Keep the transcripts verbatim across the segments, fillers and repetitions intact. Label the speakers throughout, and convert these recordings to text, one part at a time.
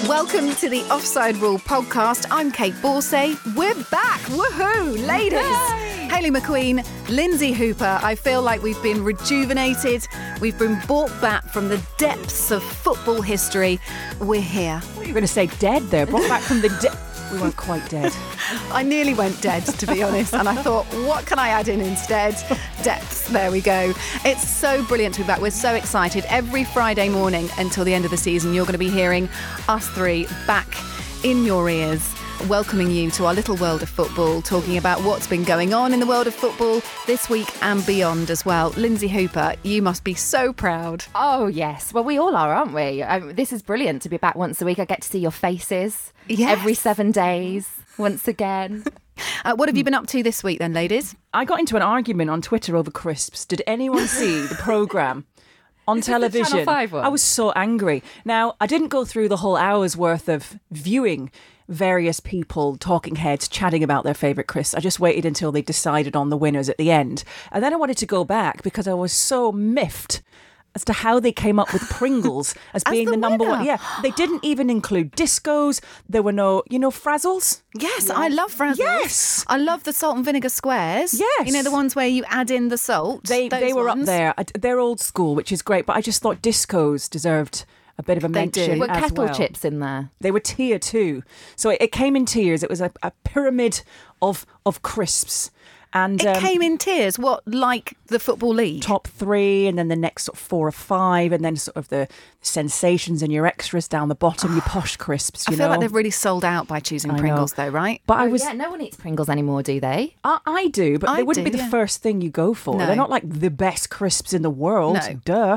Speaker 1: Welcome to the Offside Rule podcast. I'm Kate Borsay. We're back. Woohoo, ladies. Yay. Hayley McQueen, Lindsay Hooper. I feel like we've been rejuvenated. We've been brought back from the depths of football history. We're here.
Speaker 2: Well, you were going to say dead there. Brought back from the dead. We weren't quite dead.
Speaker 1: I nearly went dead, to be honest, and I thought, what can I add in instead? Depths. There we go. It's so brilliant to be back. We're so excited. Every Friday morning until the end of the season, you're going to be hearing us three back in your ears, welcoming you to our little world of football, talking about what's been going on in the world of football this week and beyond as well. Lindsay Hooper, you must be so proud.
Speaker 3: Oh, yes. Well, we all are, aren't we? Um, this is brilliant to be back once a week. I get to see your faces
Speaker 1: yes.
Speaker 3: every seven days once again.
Speaker 1: Uh, what have you been up to this week then, ladies?
Speaker 2: I got into an argument on Twitter over crisps. Did anyone see the programme? On
Speaker 3: Is this the
Speaker 2: television.
Speaker 3: Channel five one?
Speaker 2: I was so angry. Now, I didn't go through the whole hour's worth of viewing various people, talking heads, chatting about their favourite crisps. I just waited until they decided on the winners at the end. And then I wanted to go back because I was so miffed as to how they came up with Pringles as,
Speaker 1: as
Speaker 2: being
Speaker 1: the
Speaker 2: the number
Speaker 1: winner.
Speaker 2: one. Yeah, they didn't even include Discos. There were no, you know, Frazzles.
Speaker 1: Yes, yes. I love Frazzles.
Speaker 2: Yes.
Speaker 1: I love the salt and vinegar squares.
Speaker 2: Yes.
Speaker 1: You know, the ones where you add in the salt.
Speaker 2: They they were
Speaker 1: ones.
Speaker 2: up there. They're old school, which is great. But I just thought Discos deserved a bit of a
Speaker 1: They
Speaker 2: mention
Speaker 1: do.
Speaker 3: Were
Speaker 2: as
Speaker 3: kettle
Speaker 2: well.
Speaker 3: chips in there?
Speaker 2: They were tier two. So it, it came in tiers. It was a, a pyramid of of crisps. And
Speaker 1: It
Speaker 2: um,
Speaker 1: came in tiers, what, like the Football League?
Speaker 2: top three, and then the next sort of four or five, and then sort of the sensations and your extras down the bottom, your posh crisps, you
Speaker 1: I feel
Speaker 2: know.
Speaker 1: like they've really sold out by choosing
Speaker 2: I know.
Speaker 1: Pringles, though, right?
Speaker 2: But I
Speaker 3: Oh,
Speaker 2: was...
Speaker 3: yeah, no one eats Pringles anymore, do they?
Speaker 2: I, I do, but
Speaker 1: I
Speaker 2: they wouldn't
Speaker 1: do,
Speaker 2: be the
Speaker 1: yeah.
Speaker 2: first thing you go for.
Speaker 1: No.
Speaker 2: They're not like the best crisps in the world.
Speaker 1: No.
Speaker 2: Duh.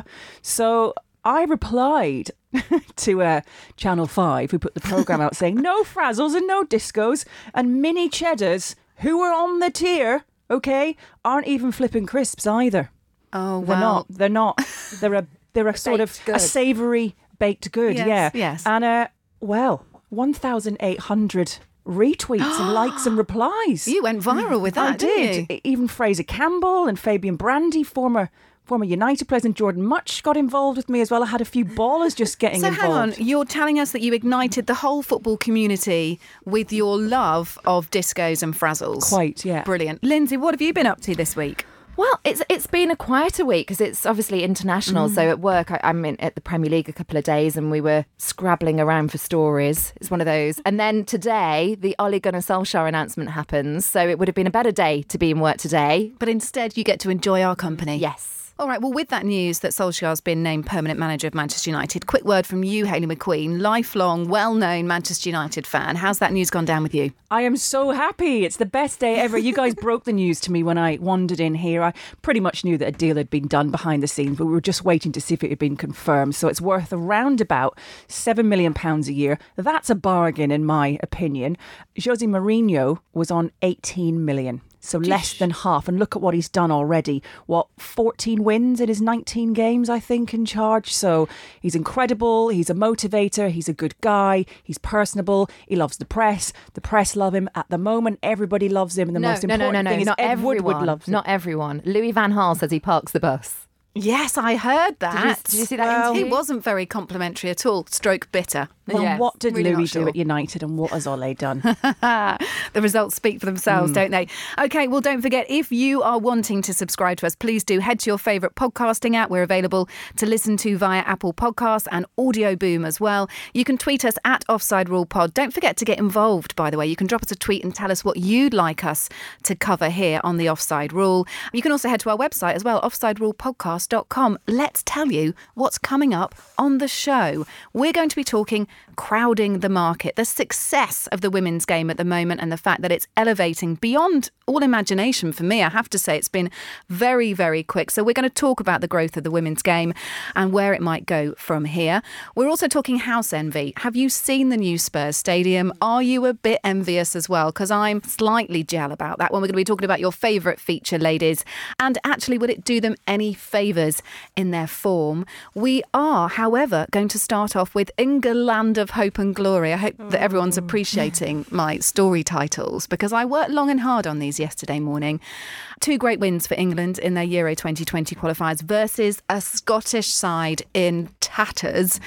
Speaker 2: So I replied to uh, Channel five, who put the programme out, saying no Frazzles and no Discos, and mini cheddars, who were on the tier, okay, aren't even flipping crisps either.
Speaker 1: Oh,
Speaker 2: They're
Speaker 1: wow.
Speaker 2: not. They're not. They're a they're a sort of
Speaker 3: baked good.
Speaker 2: a savoury baked good.
Speaker 1: Yes,
Speaker 2: yeah.
Speaker 1: yes.
Speaker 2: And uh, well, one thousand eight hundred retweets and likes and replies.
Speaker 1: You went viral with that,
Speaker 2: I did.
Speaker 1: didn't you?
Speaker 2: E- Even Fraser Campbell and Fabian Brandy, former former United players, and Jordan Much got involved with me as well. I had a few ballers just getting
Speaker 1: So
Speaker 2: involved.
Speaker 1: hang on, you're telling us that you ignited the whole football community with your love of Discos and Frazzles.
Speaker 2: Quite, yeah.
Speaker 1: Brilliant. Lindsay, what have you been up to this week?
Speaker 3: Well, it's it's been a quieter week because it's obviously international.
Speaker 1: Mm.
Speaker 3: So at work, I, I'm in, at the Premier League a couple of days and we were scrabbling around for stories. It's one of those. And then today, the Ole Gunnar Solskjaer announcement happens. So it would have been a better day to be in work today.
Speaker 1: But instead, you get to enjoy our company.
Speaker 3: Yes.
Speaker 1: All right, well, with that news that Solskjaer's been named permanent manager of Manchester United, quick word from you, Hayley McQueen, lifelong, well-known Manchester United fan. How's that news gone down with you?
Speaker 2: I am so happy. It's the best day ever. You guys broke the news to me when I wandered in here. I pretty much knew that a deal had been done behind the scenes, but we were just waiting to see if it had been confirmed. So it's worth around about seven million pounds a year. That's a bargain, in my opinion. Jose Mourinho was on eighteen million. So less than half. And look at what he's done already. What, fourteen wins in his nineteen games, I think, in charge. So he's incredible. He's a motivator. He's a good guy. He's personable. He loves the press. The press love him. At the moment, everybody loves him. And the
Speaker 3: no,
Speaker 2: most
Speaker 3: no, no,
Speaker 2: important
Speaker 3: no, no,
Speaker 2: thing is
Speaker 3: not
Speaker 2: Ed
Speaker 3: everyone.
Speaker 2: Woodward loves him.
Speaker 3: Not everyone. Louis van Gaal says he parks the bus.
Speaker 1: Yes, I heard that.
Speaker 3: Did you, did you see that
Speaker 2: Well,
Speaker 3: interview?
Speaker 1: He wasn't very complimentary at all, stroke bitter.
Speaker 2: Well,
Speaker 3: Yes,
Speaker 2: what did
Speaker 1: really
Speaker 2: Louis
Speaker 1: not sure.
Speaker 2: do at United and what has Ole done?
Speaker 1: The results speak for themselves,
Speaker 2: Mm.
Speaker 1: don't they? OK, well, don't forget, if you are wanting to subscribe to us, please do head to your favourite podcasting app. We're available to listen to via Apple Podcasts and Audio Boom as well. You can tweet us at Offside Rule Pod. Don't forget to get involved, by the way. You can drop us a tweet and tell us what you'd like us to cover here on the Offside Rule. You can also head to our website as well, offside rule podcast dot com. Let's tell you what's coming up on the show. We're going to be talking crowding the market, the success of the women's game at the moment and the fact that it's elevating beyond all imagination for me. I have to say it's been very, very quick. So we're going to talk about the growth of the women's game and where it might go from here. We're also talking house envy. Have you seen the new Spurs stadium? Are you a bit envious as well? Because I'm slightly gel about that one. We're going to be talking about your favourite feature, ladies. And actually, would it do them any favours in their form? We are, however, going to start off with England of Hope and Glory. I hope that everyone's appreciating my story titles because I worked long and hard on these yesterday morning. Two great wins for England in their Euro twenty twenty qualifiers versus a Scottish side in tatters.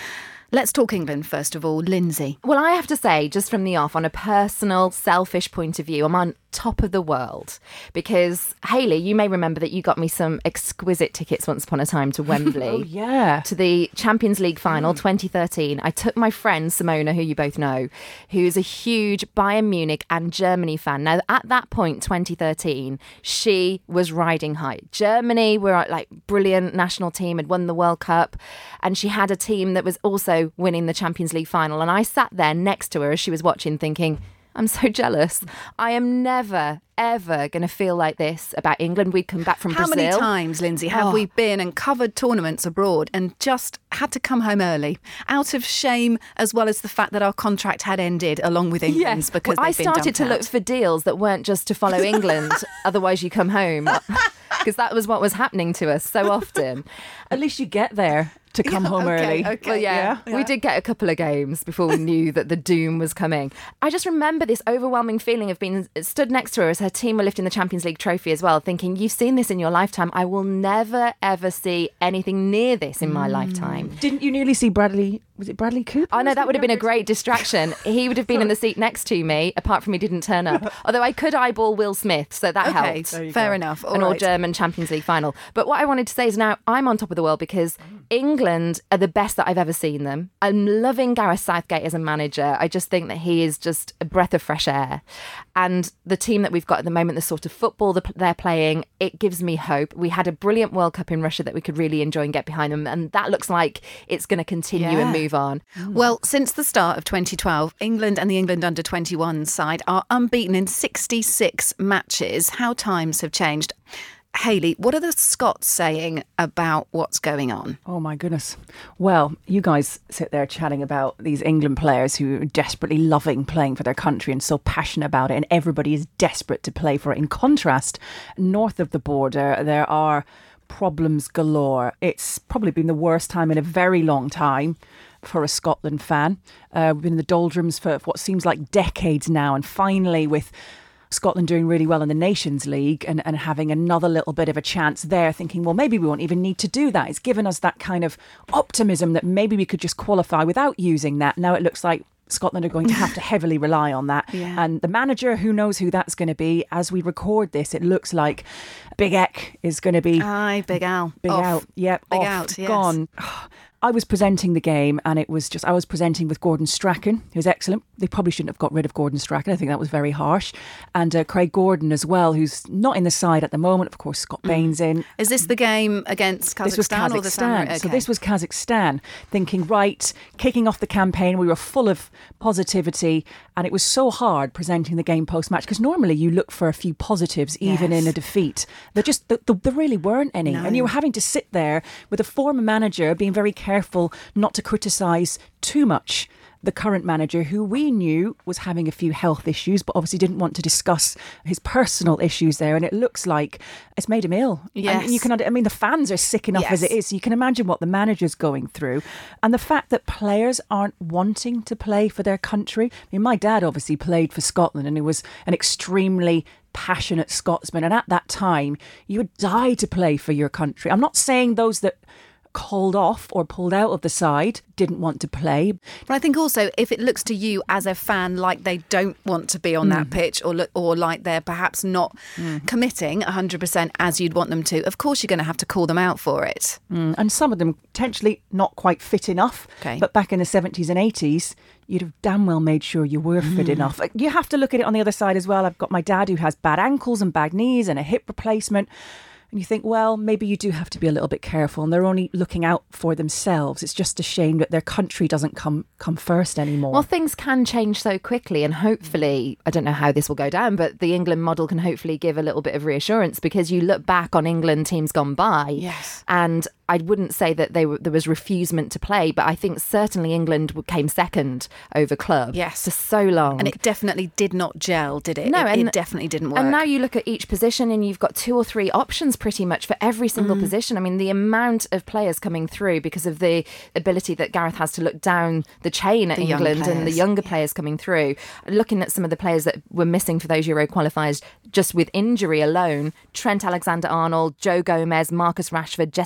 Speaker 1: Let's talk England first of all. Lindsay.
Speaker 3: Well, I have to say, just from the off, on a personal, selfish point of view, I'm on top of the world because, Hayley, you may remember that you got me some exquisite tickets once upon a time to Wembley.
Speaker 2: Oh, yeah.
Speaker 3: To the Champions League final mm. twenty thirteen. I took my friend Simona, who you both know, who's a huge Bayern Munich and Germany fan. Now, at that point, twenty thirteen, she was riding high. Germany were like brilliant national team, had won the World Cup, and she had a team that was also winning the Champions League final. And I sat there next to her as she was watching thinking, I'm so jealous. I am never, ever going to feel like this about England. We'd come back from
Speaker 1: How
Speaker 3: Brazil.
Speaker 1: How many times, Lindsay, have oh. we been and covered tournaments abroad and just had to come home early out of shame, as well as the fact that our contract had ended along with England's
Speaker 3: yes.
Speaker 1: because
Speaker 3: well, I
Speaker 1: they'd been
Speaker 3: started to
Speaker 1: out.
Speaker 3: look for deals that weren't just to follow England, otherwise you come home. Because that was what was happening to us so often.
Speaker 2: At least you get there to come
Speaker 1: yeah,
Speaker 2: home
Speaker 1: okay,
Speaker 2: early.
Speaker 1: Okay.
Speaker 3: Well, yeah, yeah, we did get a couple of games before we knew that the doom was coming. I just remember this overwhelming feeling of being stood next to her as her team were lifting the Champions League trophy as well, thinking, you've seen this in your lifetime. I will never, ever see anything near this in my mm. lifetime.
Speaker 2: Didn't you nearly see Bradley, was it Bradley Cooper?
Speaker 3: I know, that would have been a great distraction. He would have been in the seat next to me, apart from he didn't turn up. Although I could eyeball Will Smith, so that
Speaker 1: okay,
Speaker 3: helped.
Speaker 1: Fair
Speaker 3: go.
Speaker 1: enough. All
Speaker 3: An
Speaker 1: right.
Speaker 3: all-German Champions League final. But what I wanted to say is now I'm on top of the world because England are the best that I've ever seen them. I'm loving Gareth Southgate as a manager. I just think that he is just a breath of fresh air. And the team that we've got at the moment, the sort of football that they're playing, it gives me hope. We had a brilliant World Cup in Russia that we could really enjoy and get behind them. And that looks like it's going to continue
Speaker 1: yeah.
Speaker 3: and move on.
Speaker 1: Well, since the start of twenty twelve, England and the England under twenty-one side are unbeaten in sixty-six matches. How times have changed. Hayley, what are the Scots saying about what's going on?
Speaker 2: Oh, my goodness. Well, you guys sit there chatting about these England players who are desperately loving playing for their country and so passionate about it, and everybody is desperate to play for it. In contrast, north of the border, there are problems galore. It's probably been the worst time in a very long time for a Scotland fan. Uh, we've been in the doldrums for what seems like decades now, and finally with Scotland doing really well in the Nations League and, and having another little bit of a chance there, thinking, well, maybe we won't even need to do that. It's given us that kind of optimism that maybe we could just qualify without using that. Now it looks like Scotland are going to have to heavily rely on that.
Speaker 1: Yeah.
Speaker 2: And the manager, who knows who that's going to be. As we record this, it looks like Big Eck is going to be...
Speaker 1: Aye, Big Al.
Speaker 2: Big
Speaker 1: off.
Speaker 2: Al. Yep,
Speaker 1: Big
Speaker 2: off,
Speaker 1: out, yes.
Speaker 2: gone. I was presenting the game and it was just, I was presenting with Gordon Strachan, who's excellent. They probably shouldn't have got rid of Gordon Strachan. I think that was very harsh. And uh, Craig Gordon as well, who's not in the side at the moment. Of course, Scott Bain's in.
Speaker 1: Is this the game against Kazakhstan?
Speaker 2: This was Kazakhstan.
Speaker 1: Or the Samurai? Okay.
Speaker 2: So this was Kazakhstan, thinking, right, kicking off the campaign. We were full of positivity and it was so hard presenting the game post-match because normally you look for a few positives even
Speaker 1: yes.
Speaker 2: in a defeat. There just, there, there really weren't any.
Speaker 1: No.
Speaker 2: And you were having to sit there with a former manager being very careful not to criticise too much the current manager, who we knew was having a few health issues, but obviously didn't want to discuss his personal issues there. And it looks like it's made him ill.
Speaker 1: Yes.
Speaker 2: And you can, I mean, the fans are sick enough
Speaker 1: yes.
Speaker 2: as it is. So you can imagine what the manager's going through. And the fact that players aren't wanting to play for their country. I mean, my dad obviously played for Scotland and he was an extremely passionate Scotsman. And at that time, you would die to play for your country. I'm not saying those that called off or pulled out of the side didn't want to play.
Speaker 1: But I think also if it looks to you as a fan like they don't want to be on mm. that pitch or look, or like they're perhaps not mm. committing one hundred percent as you'd want them to, of course you're going to have to call them out for it.
Speaker 2: Mm. And some of them potentially not quite fit enough.
Speaker 1: Okay.
Speaker 2: But back in the seventies and eighties, you'd have damn well made sure you were fit mm. enough. You have to look at it on the other side as well. I've got my dad who has bad ankles and bad knees and a hip replacement. And you think, well, maybe you do have to be a little bit careful and they're only looking out for themselves. It's just a shame that their country doesn't come come first anymore.
Speaker 3: Well, things can change so quickly and hopefully, I don't know how this will go down, but the England model can hopefully give a little bit of reassurance because you look back on England teams gone by
Speaker 1: yes.
Speaker 3: and I wouldn't say that they were, there was refusement to play, but I think certainly England came second over club
Speaker 1: yes.
Speaker 3: for so long.
Speaker 1: And it definitely did not gel, did it?
Speaker 3: No,
Speaker 1: it,
Speaker 3: and,
Speaker 1: it definitely didn't work.
Speaker 3: And now you look at each position and you've got two or three options pretty much for every single mm. position. I mean, the amount of players coming through because of the ability that Gareth has to look down the chain at
Speaker 1: the
Speaker 3: England and the younger
Speaker 1: yeah.
Speaker 3: players coming through. Looking at some of the players that were missing for those Euro qualifiers just with injury alone, Trent Alexander-Arnold, Joe Gomez, Marcus Rashford, Jesse Lingard,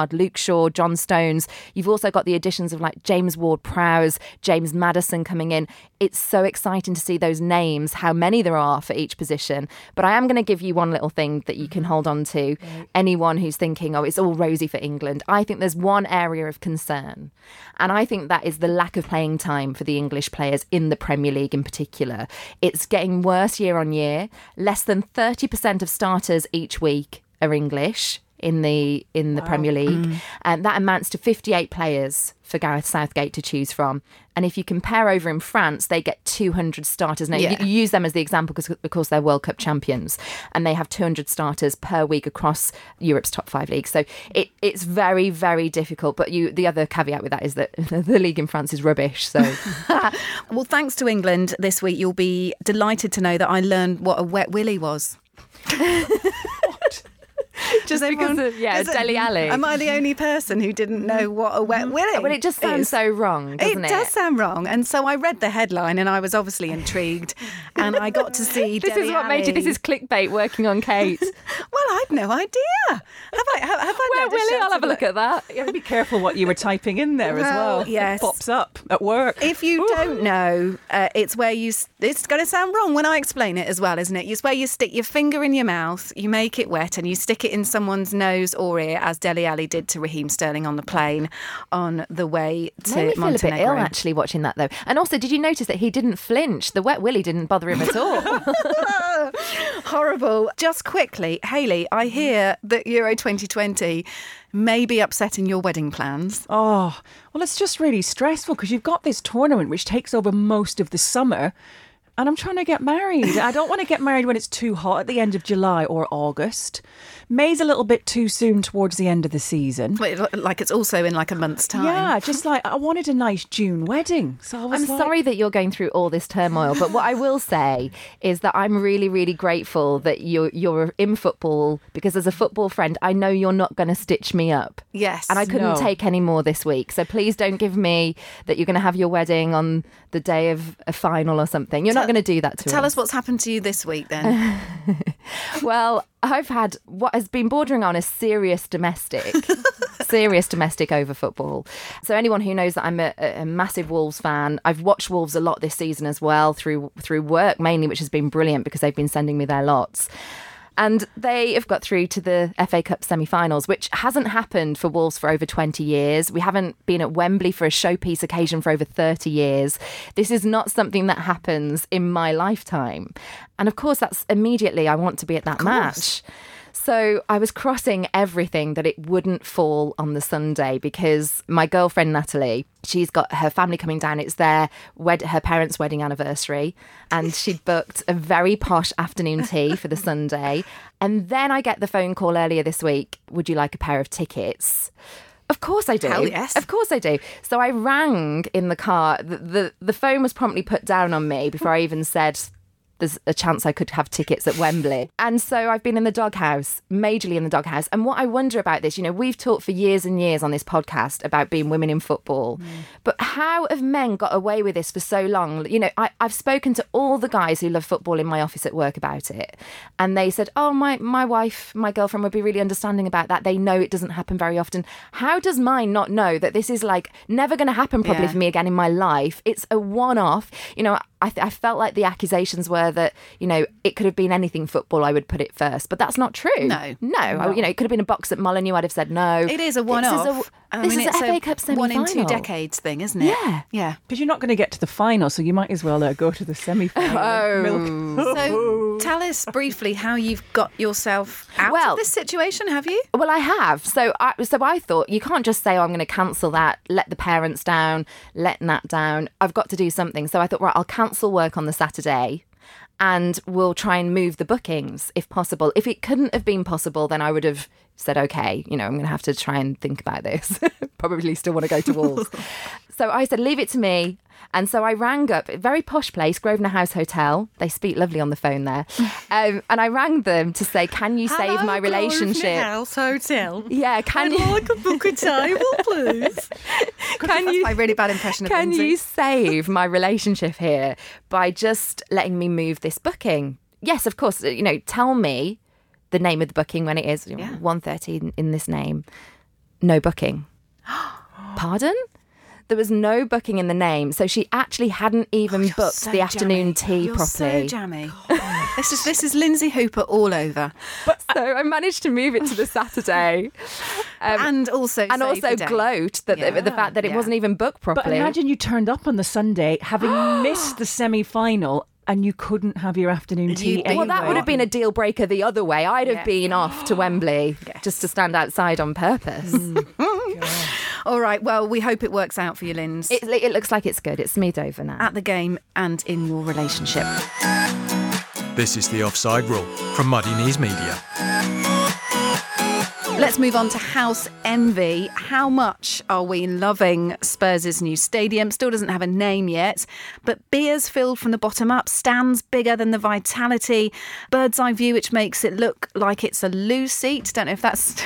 Speaker 3: Gerrard, Luke Shaw, John Stones. You've also got the additions of like James Ward-Prowse, James Maddison coming in. It's so exciting to see those names, how many there are for each position. But I am going to give you one little thing that you can hold on to. Right. Anyone who's thinking, oh, it's all rosy for England. I think there's one area of concern. And I think that is the lack of playing time for the English players in the Premier League in particular. It's getting worse year on year. Less than thirty percent of starters each week are English in the in the wow. Premier League. Mm. And that amounts to fifty-eight players for Gareth Southgate to choose from. And if you compare over in France, they get two hundred starters. Now, yeah. you, you use them as the example because, of course, they're World Cup champions. And they have two hundred starters per week across Europe's top five leagues. So it, it's very, very difficult. But you, the other caveat with that is that the league in France is rubbish. So,
Speaker 1: well, thanks to England this week, you'll be delighted to know that I learned what a wet willy was.
Speaker 3: Just
Speaker 1: everyone,
Speaker 3: because of, yeah, Dele Alli.
Speaker 1: Am I the only person who didn't know what a wet willy?
Speaker 3: Well, it just sounds
Speaker 1: is.
Speaker 3: so wrong, doesn't it?
Speaker 1: It does sound wrong. And so I read the headline and I was obviously intrigued. And I got to see
Speaker 3: This
Speaker 1: Dele
Speaker 3: is what
Speaker 1: Alli.
Speaker 3: made you, this is clickbait working on Kate.
Speaker 1: Well, I've no idea. Have I, have, have I
Speaker 3: Wet willy, I'll have a look at that.
Speaker 2: You have to be careful what you were typing in there
Speaker 1: well,
Speaker 2: as well.
Speaker 1: Yes.
Speaker 2: It pops up at work.
Speaker 1: If you
Speaker 2: Ooh.
Speaker 1: don't know, uh, it's where you, it's going to sound wrong when I explain it as well, isn't it? It's where you stick your finger in your mouth, you make it wet and you stick it in someone's nose or ear, as Dele Alli did to Raheem Sterling on the plane on the way to
Speaker 3: Made me
Speaker 1: Montenegro.
Speaker 3: feel a bit ill actually watching that though. And also, did you notice that he didn't flinch? The wet willy didn't bother him at all.
Speaker 1: Horrible. Just quickly, Hayley, I hear that Euro twenty twenty may be upsetting your wedding plans.
Speaker 2: Oh, well, it's just really stressful because you've got this tournament which takes over most of the summer. And I'm trying to get married. I don't want to get married when it's too hot at the end of July or August. May's a little bit too soon towards the end of the season.
Speaker 1: Wait, like it's also in like a month's time.
Speaker 2: Yeah, just like I wanted a nice June wedding. So I was
Speaker 3: I'm
Speaker 2: like...
Speaker 3: sorry that you're going through all this turmoil, but what I will say is that I'm really, really grateful that you're you're in football because as a football friend, I know you're not going to stitch me up.
Speaker 1: Yes.
Speaker 3: And I couldn't
Speaker 2: no.
Speaker 3: take any more this week. So please don't give me that you're going to have your wedding on the day of a final or something. You're
Speaker 1: Tell,
Speaker 3: not going to do that to
Speaker 1: Tell
Speaker 3: us.
Speaker 1: us what's happened to you this week then.
Speaker 3: Well, I've had what has been bordering on a serious domestic, serious domestic over football. So anyone who knows that I'm a, a massive Wolves fan, I've watched Wolves a lot this season as well through through work mainly, which has been brilliant because they've been sending me their lots. And they have got through to the F A Cup semi-finals, which hasn't happened for Wolves for over twenty years. We haven't been at Wembley for a showpiece occasion for over thirty years. This is not something that happens in my lifetime. And of course, that's immediately I want to be at that match. So I was crossing everything that it wouldn't fall on the Sunday because my girlfriend Natalie, she's got her family coming down. It's their wed- her parents' wedding anniversary. And she'd booked a very posh afternoon tea for the Sunday. And then I get the phone call earlier this week. Would you like a pair of tickets? Of course I do.
Speaker 1: Hell yes.
Speaker 3: Of course I do. So I rang in the car. The, the, the phone was promptly put down on me before I even said there's a chance I could have tickets at Wembley. And so I've been in the doghouse, majorly in the doghouse. And what I wonder about this, you know, we've talked for years and years on this podcast about being women in football. Mm. But how have men got away with this for so long? You know, I, I've spoken to all the guys who love football in my office at work about it. And they said, oh, my, my wife, my girlfriend would be really understanding about that. They know it doesn't happen very often. How does mine not know that this is like never going to happen probably
Speaker 1: yeah.
Speaker 3: for me again in my life? It's a one-off. You know, I, th- I felt like the accusations were that, you know, it could have been anything football, I would put it first. But that's not true.
Speaker 1: No.
Speaker 3: No. I, you know, it could have been a box at Molineux, I'd have said no.
Speaker 1: It is a one-off.
Speaker 3: This is a,
Speaker 1: I
Speaker 3: this
Speaker 1: mean,
Speaker 3: is
Speaker 1: it's
Speaker 3: a F A Cup semi-final.
Speaker 1: one in two decades thing, isn't it?
Speaker 3: Yeah.
Speaker 1: Yeah.
Speaker 2: Because you're not going to get to the final, so you might as well uh, go to the semi-final.
Speaker 3: Oh.
Speaker 2: Milk.
Speaker 1: So tell us briefly how you've got yourself out
Speaker 3: Well-
Speaker 1: of this situation, have you?
Speaker 3: Well, I have. So I, so I thought you can't just say, oh, I'm going to cancel that, let the parents down, let Nat down. I've got to do something. So I thought, right, I'll cancel work on the Saturday and we'll try and move the bookings if possible. If it couldn't have been possible, then I would have said, OK, you know, I'm going to have to try and think about this. Probably still want to go to Wolves. So I said, leave it to me. And so I rang up a very posh place, Grosvenor House Hotel. They speak lovely on the phone there. Um, and I rang them to say, can you save
Speaker 1: Hello,
Speaker 3: my relationship?
Speaker 1: Grosvenor House Hotel.
Speaker 3: Yeah, can
Speaker 1: I'd
Speaker 3: you
Speaker 1: like a book a table, please.
Speaker 3: Can
Speaker 1: That's
Speaker 3: you
Speaker 1: my really bad impression of
Speaker 3: Can
Speaker 1: Lindsay.
Speaker 3: you save my relationship here by just letting me move this booking? Yes, of course. You know, tell me the name of the booking when it is
Speaker 1: Yeah.
Speaker 3: one thirty in, in this name. no booking. Pardon? There was no booking in the name, so she actually hadn't even
Speaker 1: Oh,
Speaker 3: booked
Speaker 1: so
Speaker 3: the afternoon
Speaker 1: jammy.
Speaker 3: tea
Speaker 1: you're
Speaker 3: properly.
Speaker 1: So jammy. this is this is Lindsay Hooper all over,
Speaker 3: So I managed to move it to the Saturday, um,
Speaker 1: and also
Speaker 3: and
Speaker 1: save
Speaker 3: also
Speaker 1: the day.
Speaker 3: gloat that
Speaker 1: Yeah.
Speaker 3: the, the fact that it
Speaker 1: Yeah.
Speaker 3: wasn't even booked
Speaker 2: But
Speaker 3: properly.
Speaker 2: imagine you turned up on the Sunday having missed the semi-final and you couldn't have your afternoon tea
Speaker 1: You-
Speaker 2: anyway.
Speaker 3: Well, that would have been a deal breaker the other way. I'd have
Speaker 1: Yes.
Speaker 3: been off to Wembley just to stand outside on purpose.
Speaker 1: All right. Well, we hope it works out for you, Linz,
Speaker 3: It, it looks like it's good. It's smoothed over now.
Speaker 1: at the game and in your relationship.
Speaker 4: This is The Offside Rule from Muddy Knees Media.
Speaker 1: Let's move on to House Envy. How much are we loving Spurs' new stadium? Still doesn't have a name yet, but beers filled from the bottom up, stands bigger than the Vitality, bird's eye view, which makes it look like it's a loo seat. Don't know if that's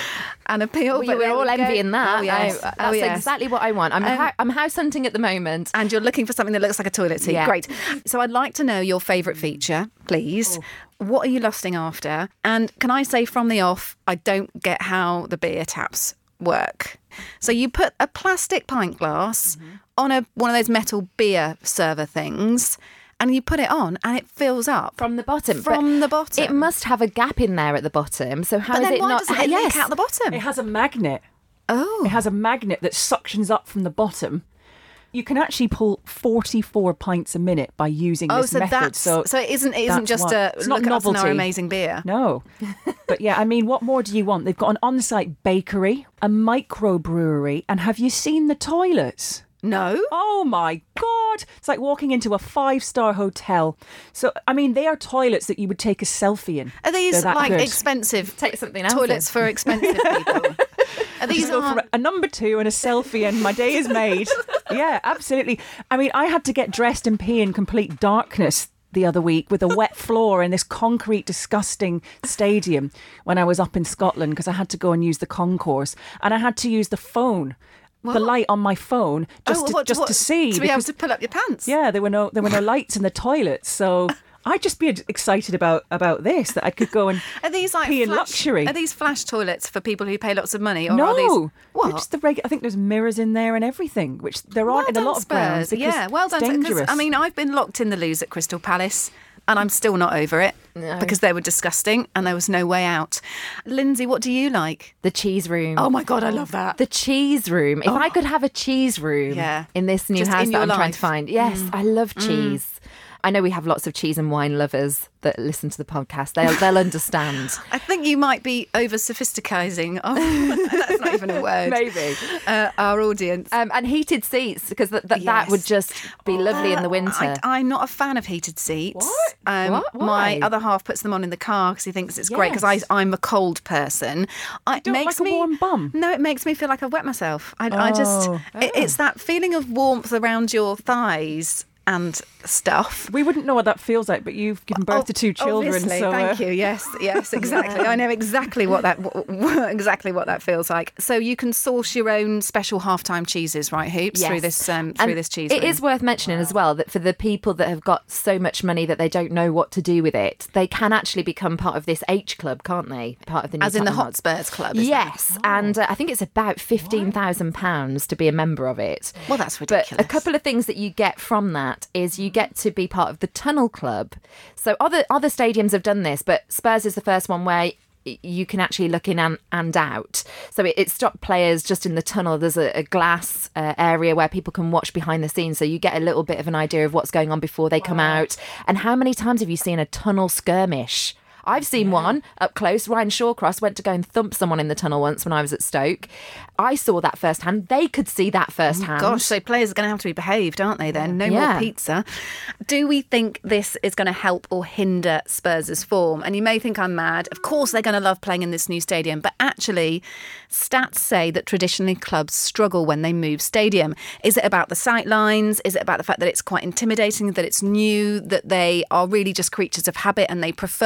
Speaker 1: an appeal,
Speaker 3: Well,
Speaker 1: but
Speaker 3: we're
Speaker 1: there
Speaker 3: all
Speaker 1: we go.
Speaker 3: envying that.
Speaker 1: Oh, yes.
Speaker 3: I-
Speaker 1: Oh,
Speaker 3: that's
Speaker 1: yes.
Speaker 3: exactly what I want. I'm,
Speaker 1: Um,
Speaker 3: hou- I'm house hunting at the moment.
Speaker 1: And you're looking for something that looks like a toilet seat.
Speaker 3: Yeah.
Speaker 1: Great. So I'd like to know your favourite feature, please. What are you lusting after? And can I say from the off, I don't get how the beer taps work. So you put a plastic pint glass on a one of those metal beer server things, and you put it on, and it fills up
Speaker 3: From the bottom.
Speaker 1: From
Speaker 3: But
Speaker 1: the bottom.
Speaker 3: It must have a gap in there at the bottom. So how
Speaker 1: But
Speaker 3: is
Speaker 1: then
Speaker 3: it
Speaker 1: why
Speaker 3: not?
Speaker 1: doesn't it
Speaker 3: yes.
Speaker 1: leak out the bottom?
Speaker 2: It has a magnet.
Speaker 1: Oh.
Speaker 2: It has a magnet that suctions up from the bottom. You can actually pull forty-four pints a minute by using
Speaker 1: Oh,
Speaker 2: this
Speaker 1: so
Speaker 2: method.
Speaker 1: that's so, it isn't it isn't
Speaker 2: that's
Speaker 1: just
Speaker 2: what-
Speaker 1: a
Speaker 2: it's not
Speaker 1: look at us and our
Speaker 2: novelty.
Speaker 1: amazing beer.
Speaker 2: No. But yeah, I mean, what more do you want? They've got an on-site bakery, a microbrewery, and have you seen the toilets?
Speaker 1: No.
Speaker 2: Oh my God. It's like walking into a five-star hotel. So, I mean, they are toilets that you would take a selfie in.
Speaker 1: Are these
Speaker 2: They're that
Speaker 1: like
Speaker 2: good.
Speaker 1: expensive
Speaker 3: Take something else
Speaker 1: toilets
Speaker 3: in.
Speaker 1: for expensive people? Are these
Speaker 2: Just go
Speaker 1: are
Speaker 2: for a number two and a selfie and my day is made. Yeah, absolutely. I mean, I had to get dressed and pee in complete darkness the other week with a wet floor in this concrete, disgusting stadium when I was up in Scotland because I had to go and use the concourse and I had to use the phone, the light on my phone just
Speaker 1: Oh,
Speaker 2: to,
Speaker 1: what-
Speaker 2: just
Speaker 1: what-
Speaker 2: to see.
Speaker 1: to be able
Speaker 2: because-
Speaker 1: to pull up your pants.
Speaker 2: yeah, there were no there were no lights in the toilets, so I'd just be excited about about this that I could go and
Speaker 1: Are these like
Speaker 2: pee in
Speaker 1: flash,
Speaker 2: luxury.
Speaker 1: Are these flash toilets for people who pay lots of money, or are
Speaker 2: No,
Speaker 1: these what?
Speaker 2: Just the reg- I think there's mirrors in there and everything, which there
Speaker 1: Well
Speaker 2: aren't in a
Speaker 1: done,
Speaker 2: lot of grounds.
Speaker 1: Spurs.
Speaker 2: because
Speaker 1: Yeah, well done.
Speaker 2: It's
Speaker 1: Because,
Speaker 2: dangerous.
Speaker 1: I mean, I've been locked in the loos at Crystal Palace, and I'm still not over it
Speaker 3: No.
Speaker 1: because they were disgusting and there was no way out. Lindsay, what do you like?
Speaker 3: The cheese room.
Speaker 1: Oh my God, I love that.
Speaker 3: The cheese room. If I could have a cheese room
Speaker 1: Yeah.
Speaker 3: in this new
Speaker 1: Just
Speaker 3: house
Speaker 1: in
Speaker 3: that
Speaker 1: your
Speaker 3: I'm trying
Speaker 1: life.
Speaker 3: to find. Yes, I love cheese. I know we have lots of cheese and wine lovers that listen to the podcast. They'll, they'll understand.
Speaker 1: I think you might be over sophisticizing. Oh, that's not even a word.
Speaker 3: Maybe.
Speaker 1: Uh, our audience.
Speaker 3: Um, and heated seats, because th- th- that would
Speaker 1: Yes.
Speaker 3: just be lovely in the winter.
Speaker 1: I, I'm not a fan of heated seats.
Speaker 3: What?
Speaker 1: Um,
Speaker 3: What?
Speaker 1: My
Speaker 3: Why?
Speaker 1: other half puts them on in the car because he thinks it's great
Speaker 2: Yes.
Speaker 1: because I'm a cold person. I,
Speaker 2: don't
Speaker 1: makes
Speaker 2: like a
Speaker 1: me,
Speaker 2: warm bum?
Speaker 1: No, it makes me feel like I've wet myself. I, I just,
Speaker 2: Oh.
Speaker 1: it, it's that feeling of warmth around your thighs and stuff.
Speaker 2: we wouldn't know what that feels like, but you've given birth to two children.
Speaker 1: Obviously,
Speaker 2: so
Speaker 1: thank
Speaker 2: uh,
Speaker 1: you. Yes, yes, exactly. I know exactly what that exactly what that feels like. So you can source your own special halftime cheeses, right, Hoops,
Speaker 3: Yes.
Speaker 1: through this um, through
Speaker 3: And
Speaker 1: this cheese.
Speaker 3: It
Speaker 1: room.
Speaker 3: is worth mentioning as well that for the people that have got so much money that they don't know what to do with it, they can actually become part of this H Club, can't they? Part of the new
Speaker 1: as in the
Speaker 3: Tottenham Hotspur.
Speaker 1: Hotspurs Club. Is
Speaker 3: Yes, and uh, I think it's about fifteen thousand pounds to be a member of it.
Speaker 1: That? Well, that's
Speaker 3: But
Speaker 1: ridiculous.
Speaker 3: a couple of things that you get from that is you get to be part of the Tunnel Club. So other other stadiums have done this, but Spurs is the first one where y- you can actually look in and, and out. So it, it stopped players just in the tunnel. There's a, a glass uh, area where people can watch behind the scenes. So you get a little bit of an idea of what's going on before they come out. And how many times have you seen a tunnel skirmish? I've seen one up close. Ryan Shawcross went to go and thump someone in the tunnel once when I was at Stoke. I saw that firsthand. They could see that firsthand.
Speaker 1: Gosh, so players are going to have to be behaved, aren't they then? No
Speaker 3: Yeah.
Speaker 1: more pizza. Do we think this is going to help or hinder Spurs' form? And you may think I'm mad. Of course they're going to love playing in this new stadium. But actually, stats say that traditionally clubs struggle when they move stadium. Is it about the sight lines? Is it about the fact that it's quite intimidating, that it's new, that they are really just creatures of habit and they prefer to be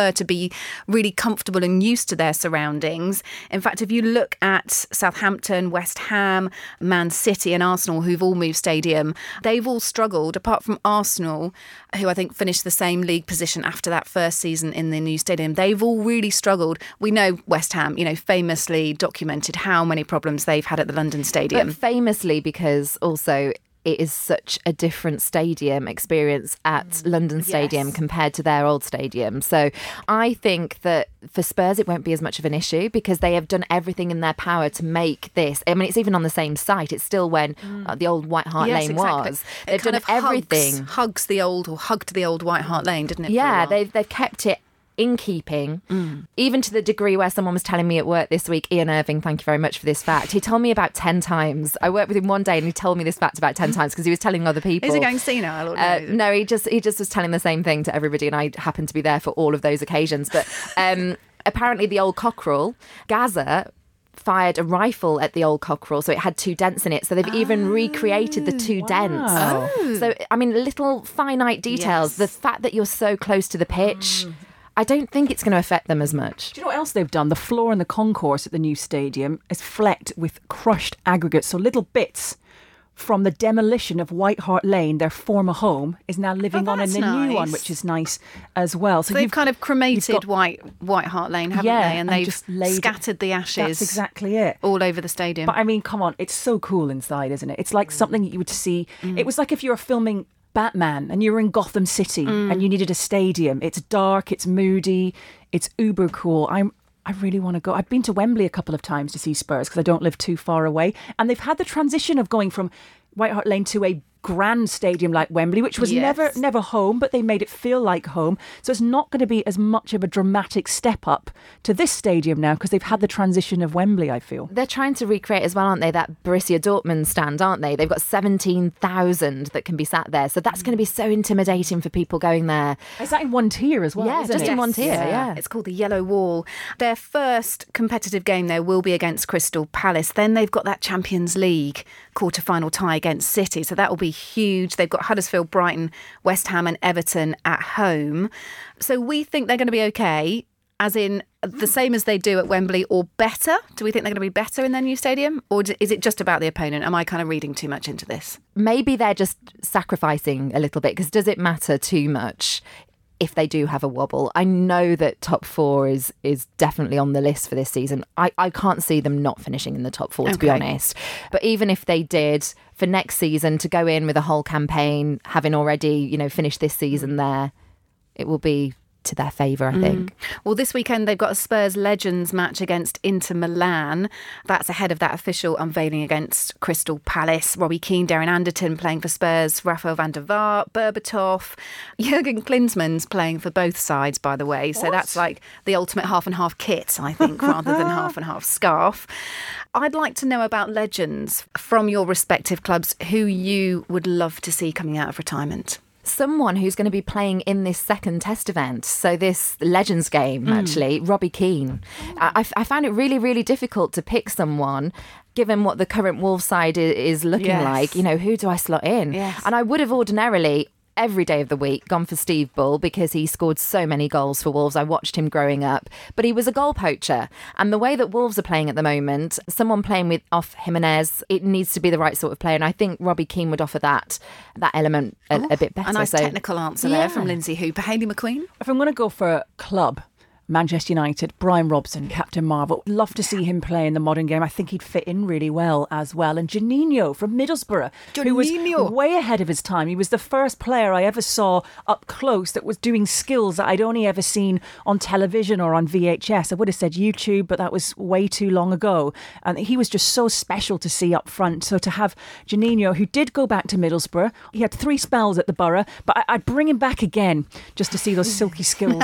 Speaker 1: be really comfortable and used to their surroundings. In fact, if you look at Southampton, West Ham, Man City and Arsenal, who've all moved stadium, they've all struggled, apart from Arsenal, who I think finished the same league position after that first season in the new stadium. They've all really struggled. We know West Ham, you know, famously documented how many problems they've had at the London Stadium.
Speaker 3: But famously because also it is such a different stadium experience at London Stadium
Speaker 1: Yes.
Speaker 3: compared to their old stadium. So I think that for Spurs, it won't be as much of an issue because they have done everything in their power to make this. I mean, it's even on the same site. It's still when uh, the old White Hart
Speaker 1: Yes,
Speaker 3: Lane
Speaker 1: exactly.
Speaker 3: was.
Speaker 1: It
Speaker 3: They've
Speaker 1: kind
Speaker 3: done
Speaker 1: of hugs-
Speaker 3: everything.
Speaker 1: Hugs, the old, or hugged the old White Hart Lane, didn't it? for a
Speaker 3: Yeah,
Speaker 1: while?
Speaker 3: they've, they've kept it in keeping, mm. even to the degree where someone was telling me at work this week, Ian Irving, thank you very much for this fact. He told me about ten times. I worked with him one day and he told me this fact about ten times because he was telling other people.
Speaker 1: Is he going senile? Or no?
Speaker 3: Uh, no, he just he just was telling the same thing to everybody, and I happened to be there for all of those occasions. But um, apparently, the old Cockerel, Gaza, fired a rifle at the old Cockerel, so it had two dents in it. So they've oh, even recreated the two
Speaker 2: wow.
Speaker 3: dents.
Speaker 1: Oh.
Speaker 3: So I mean, little finite details.
Speaker 1: Yes.
Speaker 3: The fact that you're so close to the pitch. Mm. I don't think it's going to affect them as much.
Speaker 2: Do you know what else they've done? The floor in the concourse at the new stadium is flecked with crushed aggregates. So little bits from the demolition of White Hart Lane, their former home, is now living
Speaker 1: Oh,
Speaker 2: on in the
Speaker 1: that's
Speaker 2: new one,
Speaker 1: nice.
Speaker 2: which is nice as well. So
Speaker 1: So they've
Speaker 2: you've-
Speaker 1: kind of cremated
Speaker 2: got-
Speaker 1: White White Hart Lane, haven't
Speaker 2: Yeah,
Speaker 1: they? And
Speaker 2: and
Speaker 1: they've
Speaker 2: just laid-
Speaker 1: scattered the ashes
Speaker 2: That's exactly it.
Speaker 1: all over the stadium.
Speaker 2: But I mean, come on, it's so cool inside, isn't it? It's like something you would see. It was like if you were filming Batman and you were in Gotham City and you needed a stadium. It's dark, it's moody, it's uber cool. I'm I really want to go. I've been to Wembley a couple of times to see Spurs because I don't live too far away. And they've had the transition of going from White Hart Lane to a grand stadium like Wembley, which was
Speaker 1: Yes.
Speaker 2: never never home, but they made it feel like home. So it's not going to be as much of a dramatic step up to this stadium now because they've had the transition of Wembley, I feel.
Speaker 3: They're trying to recreate as well, aren't they, that Borussia Dortmund stand, aren't they? They've got seventeen thousand that can be sat there. So that's going to be so intimidating for people going there.
Speaker 2: Is that in one tier as well?
Speaker 3: Yeah,
Speaker 2: isn't
Speaker 3: just
Speaker 2: it?
Speaker 3: in one tier, yeah.
Speaker 1: It's called the Yellow Wall. Their first competitive game there will be against Crystal Palace. Then they've got that Champions League quarter-final tie against City. So that will be huge. They've got Huddersfield, Brighton, West Ham and Everton at home. So we think they're going to be okay, as in the same as they do at Wembley or better. Do we think they're going to be better in their new stadium? Or is it just about the opponent? Am I kind of reading too much into this?
Speaker 3: Maybe they're just sacrificing a little bit because does it matter too much if they do have a wobble? I know that top four is is definitely on the list for this season. I, I can't see them not finishing in the top four, to be
Speaker 1: Okay.
Speaker 3: honest. But even if they did, for next season, to go in with a whole campaign, having already, you know, finished this season there, it will be to their favour, I think.
Speaker 1: Well, this weekend they've got a Spurs Legends match against Inter Milan. That's ahead of that official unveiling against Crystal Palace. Robbie Keane, Darren Anderton playing for Spurs, Rafael van der Vaart, Berbatov. Jurgen Klinsmann's playing for both sides, by the way. So
Speaker 2: What?
Speaker 1: that's like the ultimate half and half kit, I think, rather than half and half scarf. I'd like to know about legends from your respective clubs who you would love to see coming out of retirement.
Speaker 3: Someone who's going to be playing in this second test event, so this Legends game, actually, Robbie Keane. I, I found it really, really difficult to pick someone, given what the current Wolves side i- is looking
Speaker 1: Yes.
Speaker 3: like. You know, who do I slot in?
Speaker 1: Yes.
Speaker 3: And I would have ordinarily, every day of the week, gone for Steve Bull because he scored so many goals for Wolves. I watched him growing up, but he was a goal poacher. And the way that Wolves are playing at the moment, someone playing with off Jimenez, it needs to be the right sort of player. And I think Robbie Keane would offer that that element a, a bit better.
Speaker 1: A nice
Speaker 3: So-
Speaker 1: technical answer
Speaker 3: Yeah.
Speaker 1: there from Lindsay Hooper. Hayley McQueen?
Speaker 2: If I'm going to go for a club, Manchester United, Brian Robson, Captain Marvel. Love to see him play in the modern game. I think he'd fit in really well as well. And Juninho from Middlesbrough, who was
Speaker 1: Juninho.
Speaker 2: way ahead of his time. He was the first player I ever saw up close that was doing skills that I'd only ever seen on television or on V H S. I would have said YouTube, but that was way too long ago. And he was just so special to see up front. So to have Juninho, who did go back to Middlesbrough, he had three spells at the Borough, but I- I'd bring him back again just to see those silky skills.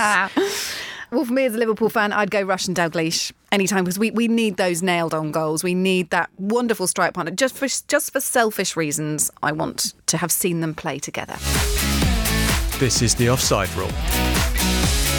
Speaker 1: Well, for me as a Liverpool fan, I'd go Russian Dalglish anytime because we, we need those nailed-on goals. We need that wonderful strike partner. Just for just for selfish reasons, I want to have seen them play together.
Speaker 4: This is the Offside Rule.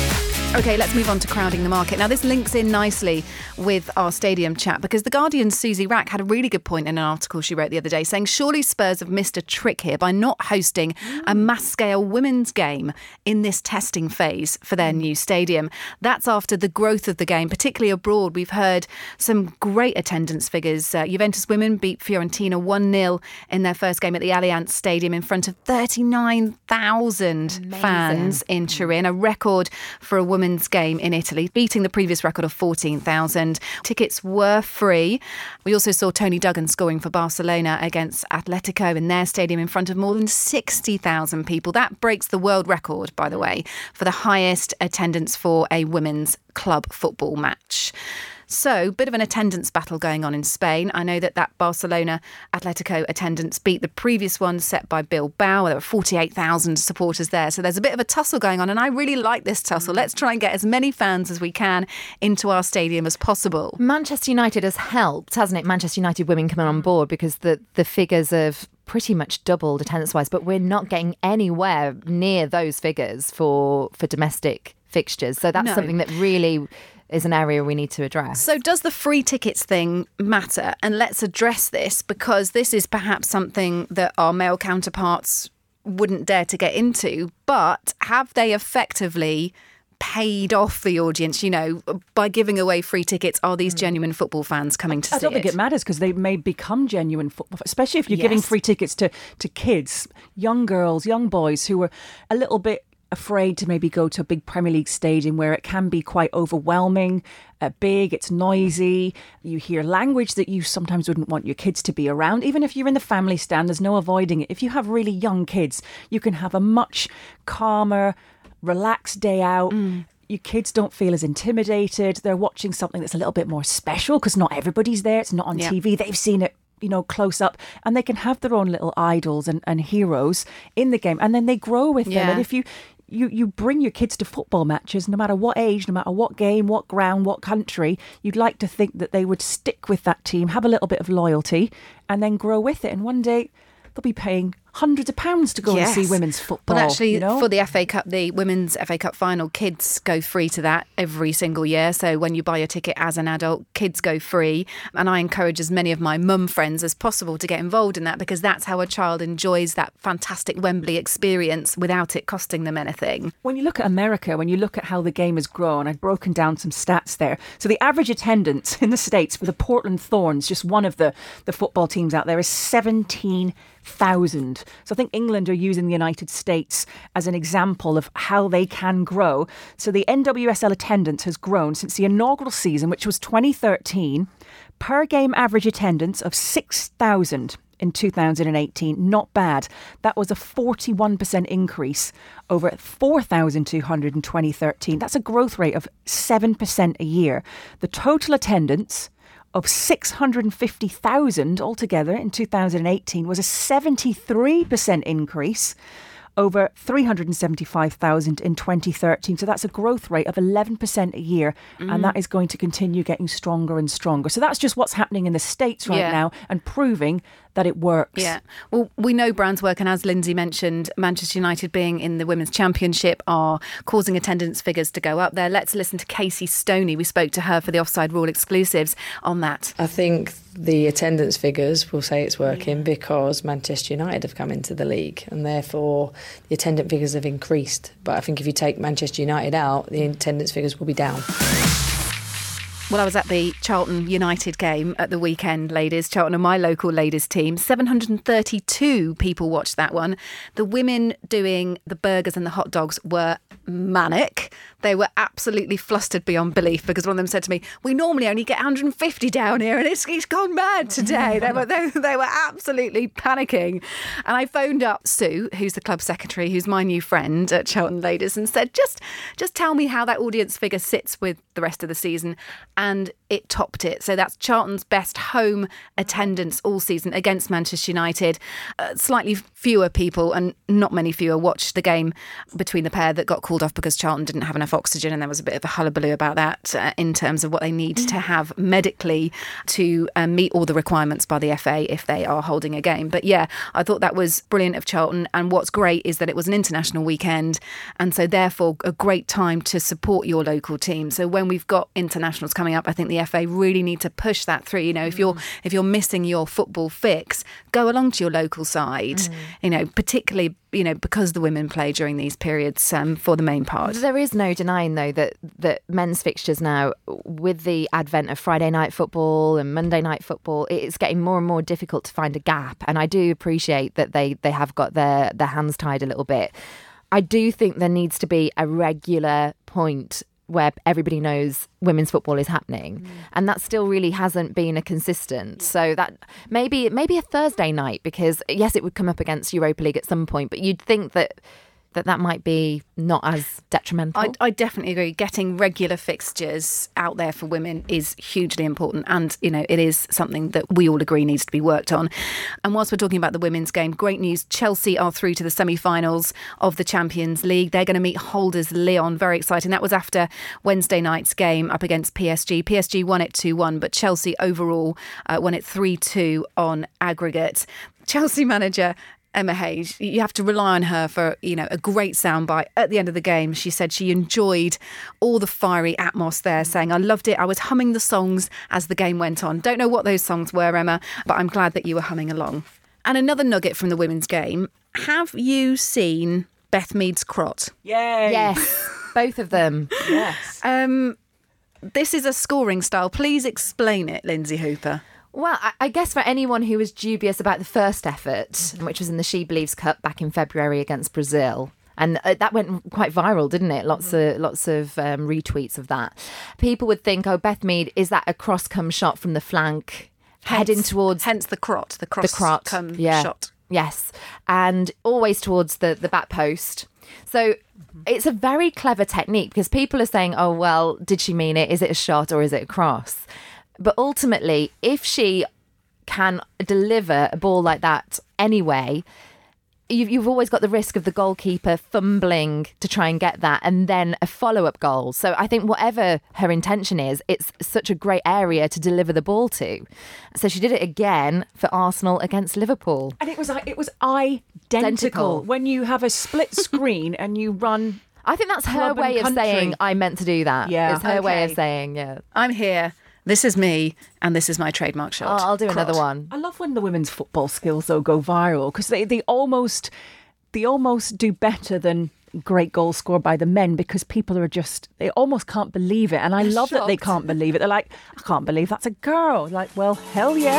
Speaker 1: OK, let's move on to crowding the market. Now, this links in nicely with our stadium chat because The Guardian's Susie Rack had a really good point in an article she wrote the other day saying surely Spurs have missed a trick here by not hosting a mass-scale women's game in this testing phase for their new stadium. That's after the growth of the game, particularly abroad. We've heard some great attendance figures. Uh, Juventus women beat Fiorentina one nil in their first game at the Allianz Stadium in front of thirty-nine thousand fans in Turin, a record for a women's game in Italy, beating the previous record of fourteen thousand. Tickets were free. We also saw Tony Duggan scoring for Barcelona against Atletico in their stadium in front of more than sixty thousand people. That breaks the world record, by the way, for the highest attendance for a women's club football match. So, bit of an attendance battle going on in Spain. I know that that Barcelona Atletico attendance beat the previous one set by Bilbao. There were forty-eight thousand supporters there. So there's a bit of a tussle going on. And I really like this tussle. Let's try and get as many fans as we can into our stadium as possible.
Speaker 3: Manchester United has helped, hasn't it? Manchester United women coming on board because the, the figures have pretty much doubled attendance-wise. But we're not getting anywhere near those figures for, for domestic fixtures. So that's
Speaker 1: No.
Speaker 3: something that really is an area we need to address.
Speaker 1: So does the free tickets thing matter? And let's address this because this is perhaps something that our male counterparts wouldn't dare to get into. But have they effectively paid off the audience, you know, by giving away free tickets? Are these genuine football fans coming to
Speaker 2: I
Speaker 1: see
Speaker 2: don't think
Speaker 1: it?
Speaker 2: it matters because they may become genuine football, especially if you're giving
Speaker 1: Yes.
Speaker 2: free tickets to, to kids, young girls, young boys who are a little bit afraid to maybe go to a big Premier League stadium where it can be quite overwhelming, uh, big, it's noisy, you hear language that you sometimes wouldn't want your kids to be around. Even if you're in the family stand, there's no avoiding it. If you have really young kids, you can have a much calmer, relaxed day out. Mm. Your kids don't feel as intimidated. They're watching something that's a little bit more special because not everybody's there. It's not on
Speaker 1: Yeah.
Speaker 2: T V. They've seen it, you know, close up, and they can have their own little idols and, and heroes in the game, and then they grow with them.
Speaker 1: Yeah.
Speaker 2: And if you, you you bring your kids to football matches, no matter what age, no matter what game, what ground, what country, you'd like to think that they would stick with that team, have a little bit of loyalty, and then grow with it. And one day they'll be paying hundreds of pounds to go
Speaker 1: Yes.
Speaker 2: and see women's football.
Speaker 1: Well, actually,
Speaker 2: you know?
Speaker 1: for the F A Cup, the Women's F A Cup final, kids go free to that every single year. So when you buy a ticket as an adult, kids go free. And I encourage as many of my mum friends as possible to get involved in that because that's how a child enjoys that fantastic Wembley experience without it costing them anything.
Speaker 2: When you look at America, when you look at how the game has grown, I've broken down some stats there. So the average attendance in the States for the Portland Thorns, just one of the, the football teams out there, is seventeen thousand. So I think England are using the United States as an example of how they can grow. So the N W S L attendance has grown since the inaugural season, which was twenty thirteen, per game average attendance of six thousand in two thousand eighteen. Not bad. That was a forty-one percent increase over four thousand two hundred in twenty thirteen. That's a growth rate of seven percent a year. The total attendance of six hundred fifty thousand altogether in two thousand eighteen was a seventy-three percent increase over three hundred seventy-five thousand in twenty thirteen. So that's a growth rate of eleven percent a year. Mm. And that is going to continue getting stronger and stronger. So that's just what's happening in the States right
Speaker 1: Yeah.
Speaker 2: now and proving that it works.
Speaker 1: Yeah. Well, we know brands work. And as Lindsay mentioned, Manchester United being in the Women's Championship are causing attendance figures to go up there. Let's listen to Casey Stoney. We spoke to her for the Offside Rule exclusives on that.
Speaker 5: I think the attendance figures will say it's working because Manchester United have come into the league and therefore the attendance figures have increased. But I think if you take Manchester United out, the attendance figures will be down.
Speaker 1: Well, I was at the Charlton United game at the weekend, ladies. Charlton are my local ladies team. seven hundred thirty-two people watched that one. The women doing the burgers and the hot dogs were manic. They were absolutely flustered beyond belief because one of them said to me, we normally only get one hundred fifty down here and it's, it's gone mad today. they, were, they, they were absolutely panicking. And I phoned up Sue, who's the club secretary, who's my new friend at Charlton Ladies, and said, just, just tell me how that audience figure sits with the rest of the season. And it topped it. So that's Charlton's best home attendance all season against Manchester United. Uh, slightly fewer people and not many fewer watched the game between the pair that got called off because Charlton didn't have enough oxygen, and there was a bit of a hullabaloo about that uh, in terms of what they need to have medically to um, meet all the requirements by the F A if they are holding a game. But yeah, I thought that was brilliant of Charlton, and what's great is that it was an international weekend, and so therefore a great time to support your local team. So when we've got internationals coming up, I think the The F A really need to push that through. You know, if you're if you're missing your football fix, go along to your local side. Mm. You know, particularly you know because the women play during these periods um, for the main part.
Speaker 3: There is no denying though that that men's fixtures now, with the advent of Friday night football and Monday night football, it's getting more and more difficult to find a gap. And I do appreciate that they they have got their their hands tied a little bit. I do think there needs to be a regular point where everybody knows women's football is happening, mm. and that still really hasn't been a consistent. Yeah. So that maybe maybe a Thursday night, because yes, it would come up against Europa League at some point, but you'd think that that that might be not as detrimental.
Speaker 1: I, I definitely agree. Getting regular fixtures out there for women is hugely important, and you know it is something that we all agree needs to be worked on. And whilst we're talking about the women's game, great news: Chelsea are through to the semi-finals of the Champions League. They're going to meet holders Lyon. Very exciting. That was after Wednesday night's game up against P S G. P S G won it two one, but Chelsea overall uh, won it three two on aggregate. Chelsea manager Emma Hayes, you have to rely on her for, you know, a great soundbite. At the end of the game, she said she enjoyed all the fiery atmos there, saying, I loved it. I was humming the songs as the game went on. Don't know what those songs were, Emma, but I'm glad that you were humming along. And another nugget from the women's game. Have you seen Beth Mead's crot?
Speaker 2: Yay.
Speaker 3: Yes, both of them.
Speaker 2: Yes.
Speaker 1: Um, this is a scoring style. Please explain it, Lindsay Hooper.
Speaker 3: Well, I guess for anyone who was dubious about the first effort, which was in the She Believes Cup back in February against Brazil, and that went quite viral, didn't it? Lots of lots of um, retweets of that. People would think, oh, Beth Mead, is that a cross-come shot from the flank, hence, heading towards...
Speaker 1: Hence the crot, the cross-come
Speaker 3: yeah.
Speaker 1: shot.
Speaker 3: Yes, and always towards the, the back post. So mm-hmm. it's a very clever technique, because people are saying, oh, well, did she mean it? Is it a shot or is it a cross? But ultimately, if she can deliver a ball like that anyway, you've, you've always got the risk of the goalkeeper fumbling to try and get that, and then a follow-up goal. So I think whatever her intention is, it's such a great area to deliver the ball to. So she did it again for Arsenal against Liverpool.
Speaker 2: And it was it was identical. identical. When you have a split screen and you run...
Speaker 3: I think that's her way of saying, I meant to do that.
Speaker 2: Yeah.
Speaker 3: It's her
Speaker 1: okay.
Speaker 3: way of saying, yeah.
Speaker 1: I'm here. This is me, and this is my trademark shot.
Speaker 3: Oh, I'll do
Speaker 1: Crot.
Speaker 3: another one.
Speaker 2: I love when the women's football skills, though, go viral, because they, they almost they almost do better than great goals scored by the men, because people are just, they almost can't believe it. And I
Speaker 1: They're
Speaker 2: love
Speaker 1: shocked.
Speaker 2: that they can't believe it. They're like, I can't believe that's a girl. Like, well, hell yeah.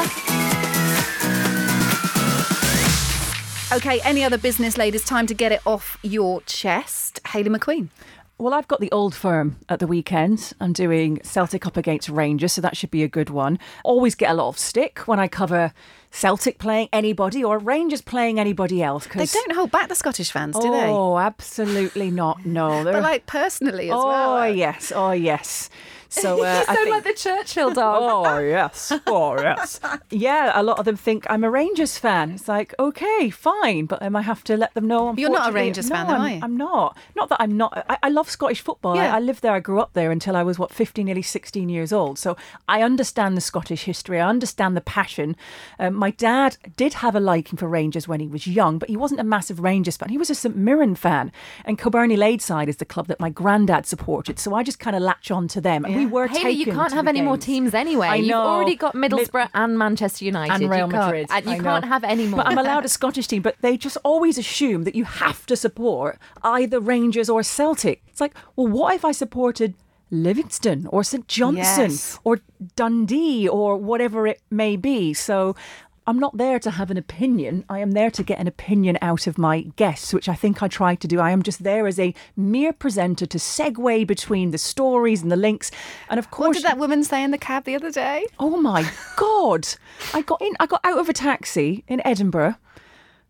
Speaker 1: OK, any other business, ladies? Time to get it off your chest. Hayley McQueen.
Speaker 2: Well, I've got the Old Firm at the weekend. I'm doing Celtic up against Rangers, so that should be a good one. Always get a lot of stick when I cover Celtic playing anybody or Rangers playing anybody else.
Speaker 1: They don't hold back the Scottish fans, do
Speaker 2: oh,
Speaker 1: they?
Speaker 2: Oh, absolutely not. No.
Speaker 1: But like personally as
Speaker 2: oh,
Speaker 1: well.
Speaker 2: Oh, yes. Oh, yes. So, uh,
Speaker 3: you
Speaker 2: I
Speaker 3: sound
Speaker 2: think...
Speaker 3: like the Churchill dog.
Speaker 2: Oh, yes. Oh, yes. Yeah, a lot of them think I'm a Rangers fan. It's like, OK, fine, but um, I have to let them know.
Speaker 1: You're not a Rangers
Speaker 2: no,
Speaker 1: fan, though,
Speaker 2: I'm,
Speaker 1: are you?
Speaker 2: I'm not. Not that I'm not. I, I love Scottish football.
Speaker 1: Yeah.
Speaker 2: I, I lived there. I grew up there until I was, what, fifteen, nearly sixteen years old. So I understand the Scottish history. I understand the passion. Um, my dad did have a liking for Rangers when he was young, but he wasn't a massive Rangers fan. He was a St Mirren fan. And Kilbirnie Ladeside is the club that my granddad supported. So I just kind of latch on to them. And
Speaker 1: Yeah.
Speaker 2: we were
Speaker 3: Hayley,
Speaker 2: taken
Speaker 3: you can't
Speaker 2: to
Speaker 3: have
Speaker 2: the
Speaker 3: any more
Speaker 2: games.
Speaker 3: teams anyway.
Speaker 2: I
Speaker 3: You've
Speaker 2: know.
Speaker 3: already got Middlesbrough
Speaker 2: Mid-
Speaker 3: and Manchester United.
Speaker 2: and Real
Speaker 3: you can't-
Speaker 2: Madrid.
Speaker 3: And you
Speaker 2: I know.
Speaker 3: can't have any more.
Speaker 2: But I'm allowed a Scottish team, but they just always assume that you have to support either Rangers or Celtic. It's like, well, what if I supported Livingston or St Johnson
Speaker 1: Yes.
Speaker 2: or Dundee or whatever it may be? So I'm not there to have an opinion. I am there to get an opinion out of my guests, which I think I try to do. I am just there as a mere presenter to segue between the stories and the links. And of course,
Speaker 1: What did that woman say in the cab the other day?
Speaker 2: oh my God. I got in, I got out of a taxi in Edinburgh.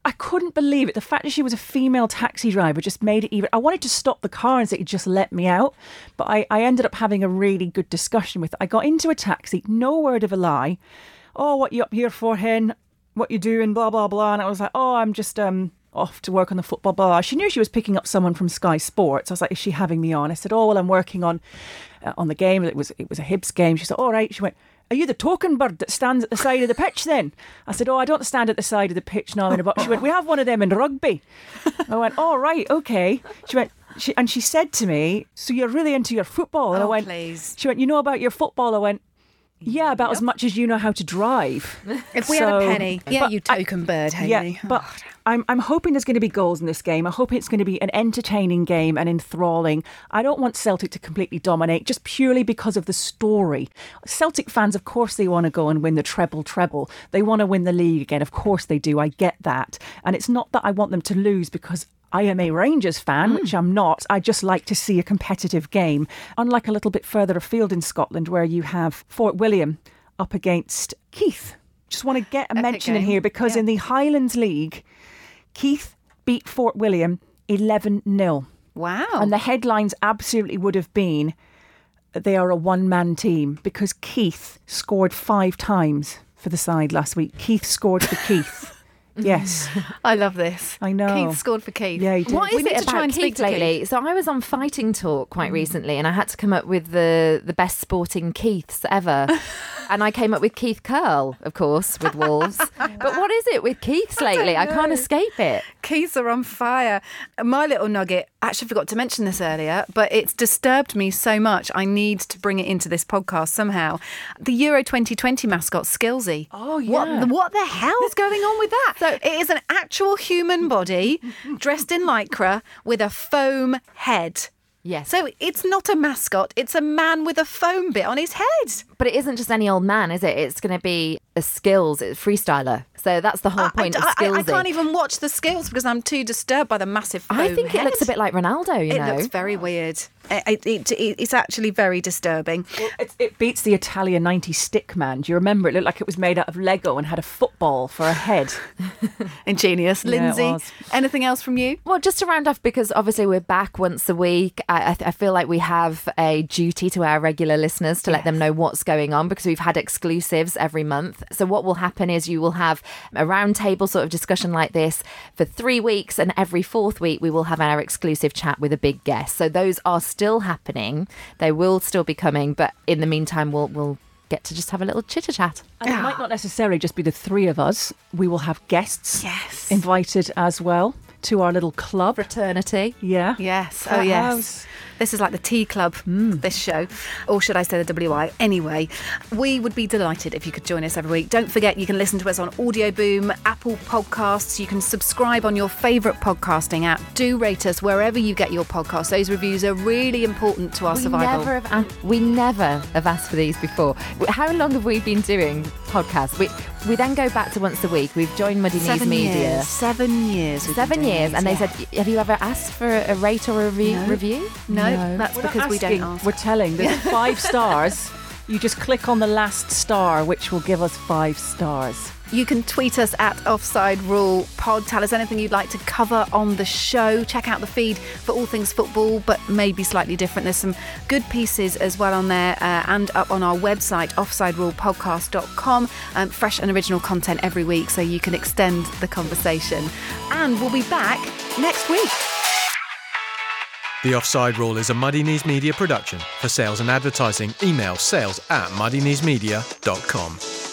Speaker 2: I couldn't believe it. The fact that she was a female taxi driver just made it even... I wanted to stop the car and say, just let me out. But I, I ended up having a really good discussion with her. I got into a taxi, no word of a lie. Oh, what you up here for, hen? What you doing? Blah, blah, blah. And I was like, oh, I'm just... um. off to work on the football, blah. She knew she was picking up someone from Sky Sports. I was like, is she having me on? I said, oh, well, I'm working on uh, on the game. It was it was a Hibs game. She said, all right. She went, are you the token bird that stands at the side of the pitch then? I said, oh, I don't stand at the side of the pitch now. But she went, we have one of them in rugby. I went, oh, right, okay. She went, she, and she said to me, so you're really into your football? And
Speaker 1: oh,
Speaker 2: I went,
Speaker 1: please.
Speaker 2: She went, you know about your football? I went, yeah, about yep. as much as you know how to drive.
Speaker 1: If we
Speaker 2: so,
Speaker 1: had a penny. Yeah,
Speaker 2: but
Speaker 1: you token I, bird, Hayley.
Speaker 2: Yeah, but I'm I'm hoping there's going to be goals in this game. I hope it's going to be an entertaining game and enthralling. I don't want Celtic to completely dominate just purely because of the story. Celtic fans, of course, they want to go and win the treble treble. They want to win the league again. Of course they do. I get that. And it's not that I want them to lose because I am a Rangers fan, mm. which I'm not. I just like to see a competitive game. Unlike a little bit further afield in Scotland where you have Fort William up against Keith. Just want to get a
Speaker 1: Epic
Speaker 2: mention
Speaker 1: game.
Speaker 2: in here because yeah. in the Highlands League, Keith beat Fort William eleven nil.
Speaker 1: Wow.
Speaker 2: And the headlines absolutely would have been that they are a one-man team because Keith scored five times for the side last week. Keith scored for Keith. Yes.
Speaker 1: I love this.
Speaker 2: I know.
Speaker 1: Keith scored for Keith.
Speaker 2: Yeah, he did.
Speaker 3: What
Speaker 1: we
Speaker 3: is
Speaker 1: need
Speaker 3: it
Speaker 1: to
Speaker 3: about
Speaker 1: try and
Speaker 3: Keith
Speaker 1: speak to
Speaker 3: lately?
Speaker 1: Keith.
Speaker 3: So I was on Fighting Talk quite recently and I had to come up with the, the best sporting Keiths ever. And I came up with Keith Curl, of course, with Wolves. But what is it with Keiths lately? I, I can't escape it.
Speaker 1: Keiths are on fire. My little nugget, I actually forgot to mention this earlier, but it's disturbed me so much. I need to bring it into this podcast somehow. The Euro twenty twenty mascot, Skillsy.
Speaker 2: Oh, yeah.
Speaker 1: What, what the hell's going on with that? So it is an actual human body dressed in lycra with a foam head.
Speaker 3: Yes.
Speaker 1: So it's not a mascot, it's a man with a foam bit on his head.
Speaker 3: But it isn't just any old man, is it? It's going to be a skills it's freestyler. So that's the whole point
Speaker 1: I,
Speaker 3: of
Speaker 1: I,
Speaker 3: Skillsy.
Speaker 1: I, I can't even watch the skills because I'm too disturbed by the massive foam
Speaker 3: I think
Speaker 1: head.
Speaker 3: it looks a bit like Ronaldo, you
Speaker 1: it
Speaker 3: know.
Speaker 1: It looks very weird. It, it, it, it's actually very disturbing.
Speaker 2: Well, it, it beats the Italian nineties Stickman. Do you remember? It looked like it was made out of Lego and had a football for a head.
Speaker 1: Ingenious.
Speaker 2: Yeah,
Speaker 1: Lindsay,
Speaker 2: it was.
Speaker 1: anything else from you?
Speaker 3: Well, just to round off, because obviously we're back once a week, I, I, I feel like we have a duty to our regular listeners to
Speaker 1: Yes.
Speaker 3: let them know what's going on because we've had exclusives every month. So what will happen is you will have a roundtable sort of discussion like this for three weeks and every fourth week we will have our exclusive chat with a big guest. So those are still happening. They will still be coming, but in the meantime we'll we'll get to just have a little chitter-chat.
Speaker 2: And it might not necessarily just be the three of us. We will have guests
Speaker 1: Yes.
Speaker 2: invited as well to our little club.
Speaker 3: Fraternity.
Speaker 2: Yeah.
Speaker 1: Yes. Oh,
Speaker 2: Cat
Speaker 1: yes.
Speaker 2: house.
Speaker 1: This is like the tea club, this show. Or should I say the W I? Anyway, we would be delighted if you could join us every week. Don't forget, you can listen to us on Audio Boom, Apple Podcasts. You can subscribe on your favourite podcasting app. Do rate us wherever you get your podcasts. Those reviews are really important to our
Speaker 3: We
Speaker 1: survival.
Speaker 3: never have a- we never have asked for these before. How long have we been doing podcasts? We we then go back to once a week. We've joined Muddy Knees
Speaker 1: Seven
Speaker 3: Media.
Speaker 1: years. Seven years. we've been
Speaker 3: Seven
Speaker 1: doing
Speaker 3: years,
Speaker 1: these,
Speaker 3: and they
Speaker 1: yeah.
Speaker 3: said, "Have you ever asked for a rate or a re-
Speaker 1: No.
Speaker 3: review?"
Speaker 1: No, that's
Speaker 2: We're not
Speaker 1: because we don't
Speaker 2: asking,
Speaker 1: ask.
Speaker 2: We're telling. There's five stars. You just click on the last star, which will give us five stars.
Speaker 1: You can tweet us at Offside Rule Pod. Tell us anything you'd like to cover on the show. Check out the feed for all things football, but maybe slightly different. There's some good pieces as well on there uh, and up on our website, offside rule podcast dot com. Um, fresh and original content every week so you can extend the conversation. And we'll be back next week.
Speaker 4: The Offside Rule is a Muddy Knees Media production. For sales and advertising, email sales at muddy knees media dot com.